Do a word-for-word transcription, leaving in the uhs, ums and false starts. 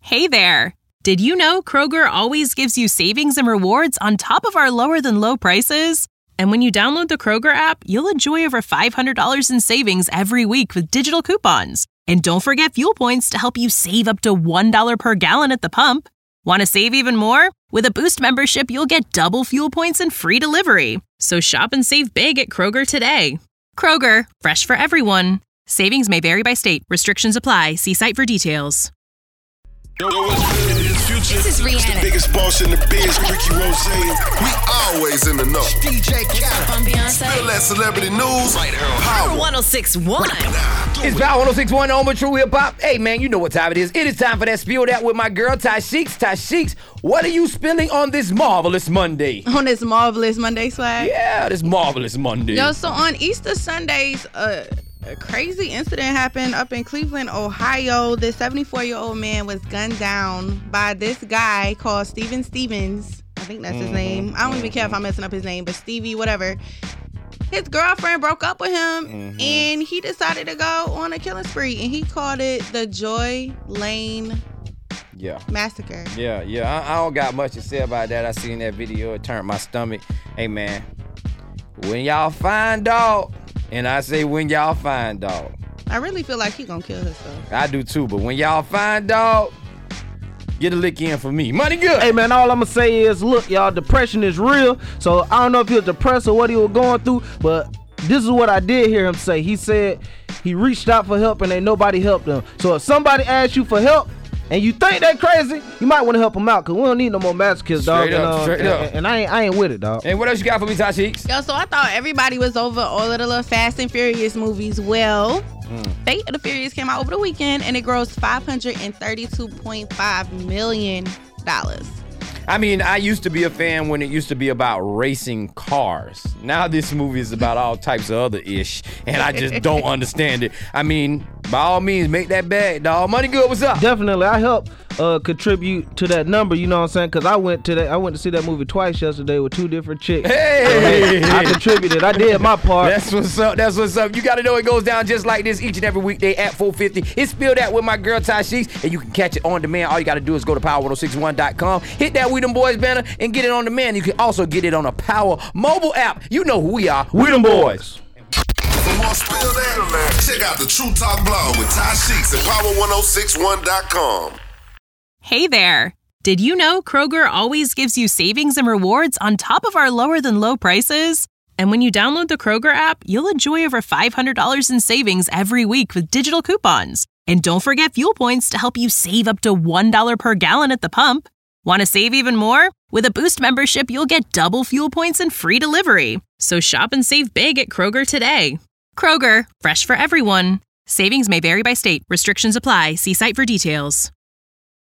Hey there! Did you know Kroger always gives you savings and rewards on top of our lower-than-low prices? And when you download the Kroger app, you'll enjoy over five hundred dollars in savings every week with digital coupons. And don't forget fuel points to help you save up to one dollar per gallon at the pump. Want to save even more? With a Boost membership, you'll get double fuel points and free delivery. So shop and save big at Kroger today. Kroger, fresh for everyone. Savings may vary by state. Restrictions apply. See site for details. Yo, what's good? It's Future. This is Rihanna. It's the biggest boss in the biz, Ricky Rose. We always in the know. D J Khaled. I'm Beyonce. Feel that celebrity news. Right here on Power one oh six point one. It's Power one oh six point one, Home of True Hip Hop. Hey, man, you know what time it is. It is time for that Spill That with my girl, Ty Sheeks. Ty Sheeks, what are you spilling on this marvelous Monday? On this marvelous Monday, Swag? Yeah, this marvelous Monday. Yo, so on Easter Sundays, uh, a crazy incident happened up in Cleveland, Ohio. This seventy-four-year-old man was gunned down by this guy called Steven Stevens. I think that's his mm-hmm. name. I don't even care if I'm messing up his name, but Stevie, whatever. His girlfriend broke up with him, mm-hmm. and he decided to go on a killing spree, and he called it the Joy Lane yeah. Massacre. Yeah, yeah. I, I don't got much to say about that. I seen that video. It turned my stomach. Hey, man, when y'all find dog, and I say when y'all find dog. I really feel like he gonna kill himself. I do too, but when y'all find dog, get a lick in for me. Money good. Hey, man, all I'm going to say is, look, y'all, depression is real. So I don't know if he was depressed or what he was going through, but this is what I did hear him say. He said he reached out for help and ain't nobody helped him. So if somebody asks you for help and you think they crazy, you might want to help them out, because we don't need no more masochists, dog. Straight up, and, uh, straight and, up. And, and I ain't, I ain't with it, dog. And what else you got for me, Ty Sheeks? Yo, so I thought everybody was over all of the little Fast and Furious movies. Well, mm. Fate of the Furious came out over the weekend, and it grossed five hundred thirty-two point five million dollars. I mean, I used to be a fan when it used to be about racing cars. Now this movie is about all types of other ish, and I just don't understand it. I mean, by all means, make that bag, dog. Money good, what's up? Definitely, I help uh, contribute to that number, you know what I'm saying? Because I went to that, I went to see that movie twice yesterday with two different chicks. Hey! I contributed. I did my part. That's what's up. That's what's up. You got to know it goes down just like this each and every weekday at four fifty. It's Spill That with my girl, Ty Sheeks, and you can catch it on demand. All you got to do is go to power one oh six one dot com, hit that We Them Boys banner, and get it on demand. You can also get it on a Power mobile app. You know who we are. We Them Boys. For more Spill That, check out the True Talk blog with Ty Sheeks at power one oh six one dot com. Hey there! Did you know Kroger always gives you savings and rewards on top of our lower-than-low prices? And when you download the Kroger app, you'll enjoy over five hundred dollars in savings every week with digital coupons. And don't forget fuel points to help you save up to one dollar per gallon at the pump. Want to save even more? With a Boost membership, you'll get double fuel points and free delivery. So shop and save big at Kroger today. Kroger, fresh for everyone. Savings may vary by state. Restrictions apply. See site for details.